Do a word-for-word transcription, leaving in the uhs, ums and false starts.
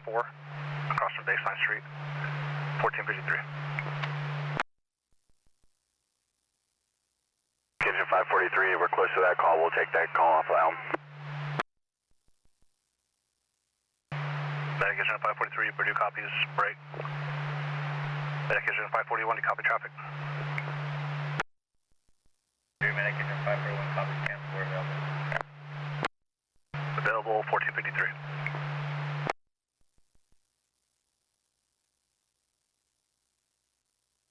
four, across from Baseline Street, fourteen fifty-three. Kitchen five forty-three, we're close to that call. We'll take that call off loud. Medication five forty-three, Purdue copies, break. Medication five forty-one, do you copy traffic? Medication five forty-one, copy, camp, we're available. Available, fourteen fifty-three.